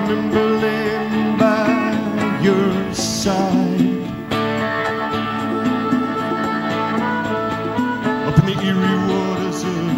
remember laying by your side up in the eerie waters of